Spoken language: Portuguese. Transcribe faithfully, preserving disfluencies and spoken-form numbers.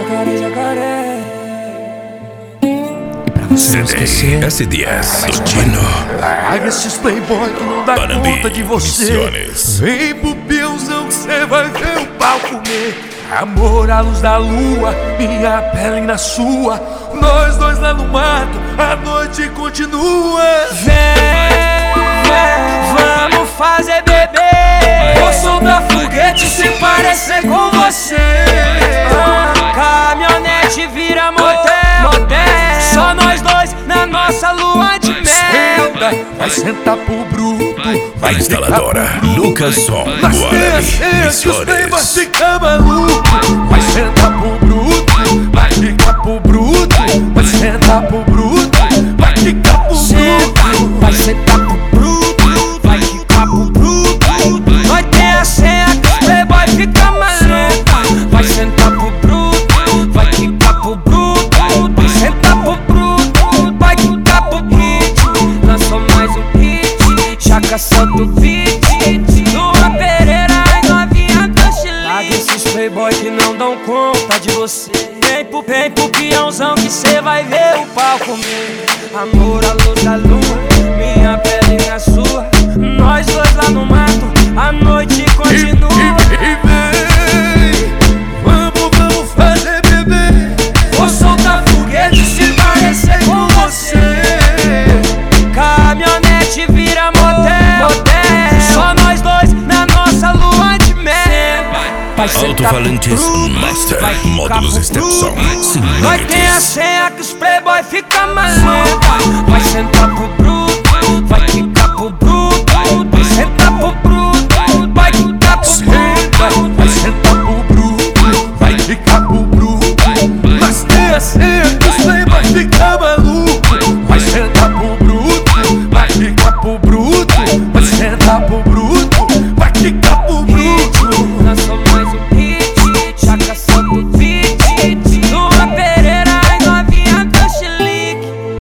jacaré, jacaré. E pra você não esquecer, S D S, Dino. Larga esses playboy que não dá Panambi, conta de você. Missiones. Vem pro peãozão que cê vai ver o pau comer. Amor à luz da lua, minha pele na sua. Nós dois lá no mato, a noite continua. Vem, vem, vamos fazer bebê. Vou soltar foguete se parecer com você. Ah, caminhonete vira motel, motel. Só nós dois na nossa lua de mel. Vai sentar pro bruto, A instaladora Lucas Som, mas tem a Guarani, cena que os trem vai Missiones. ficar maluco. Vai sentar pro bruto, vai ficar pro bruto. Vai sentar pro bruto, vai ficar pro bruto. Vai sentar pro bruto, vai ficar pro bruto. Nós tem a senha que os playboy fica maluco. Vai sentar pro bruto, vai ficar pro bruto. Vai sentar pro bruto, vai ficar pro hit. Lançou mais um hit, Chaca solta o beat. Lua Pereira e novinha do Chile. Larga esses playboy que não dão conta de você. Vem pro, vem pro peãozão que cê vai ver o pau comer. Amor à luz da lua, minha pele é a sua. Nós dois lá no mato, a noite continua. E, e, e vem, vamos, vamos fazer bebê. Vou soltar foguete se parecer com você. Caminhonete vira motel, motel. Só nós dois na nossa lua de mel. Vai sentar pro Alto-falantes bruto, Master, vai ficar módulos pro Stepson, bruto. sem Nós tem a limites. senha que os playboy fica maluco. Vai sentar pro bruto, vai ficar pro bruto. Vai sentar pro bruto, vai ficar pro bruto. Vai sentar pro bruto, vai ficar pro bruto. Mas tem a senha que os trem vai ficar maluco. Vai sentar pro bruto, vai ficar pro bruto. Vai sentar pro